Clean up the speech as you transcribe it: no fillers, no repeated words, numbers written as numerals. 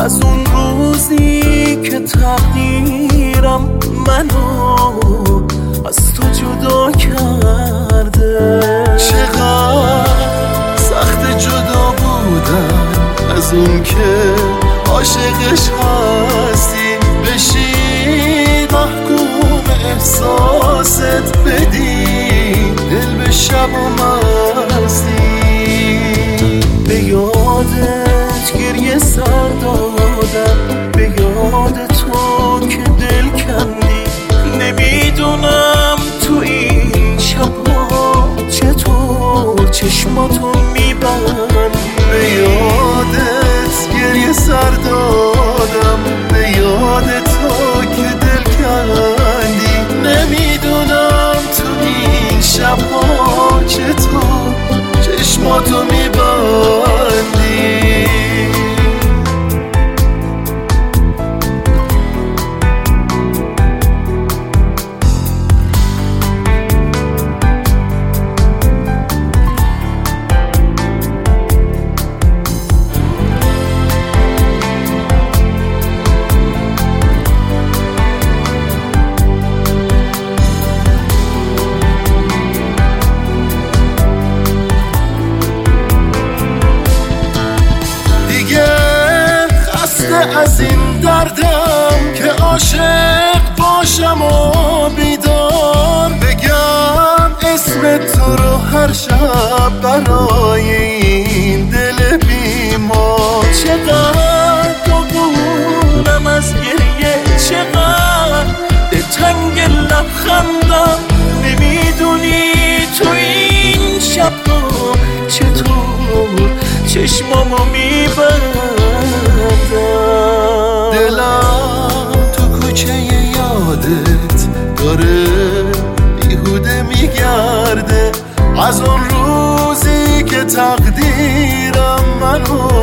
از اون روزی که تقدیرم منو از تو جدا کرده. چقدر سخت جدا بودن از اون که عاشقش هستی، بشی محکوم احساست بدی دل به شب و مستی. به یادت گریه سر دادم، به یاد تو که دل کندی. نمیدونم تو این شبها چطور چشماتو میبندی. به یادت گریه سر دادم، به یاد تو که دل کندی. نمیدونم تو این شبها چطور چشماتو میبندی. از این دردم که عاشق باشم و بیدار بگم اسم تو رو هر شب برای این دل بیمار. چقدر دوبونم از گریه، چقدر به تنگ لبخندم. نمیدونی تو این شب چطور چشمامو میبندم. دلم تو کوچه یادت داره بیهوده میگرده، از اون روزی که تقدیرم منو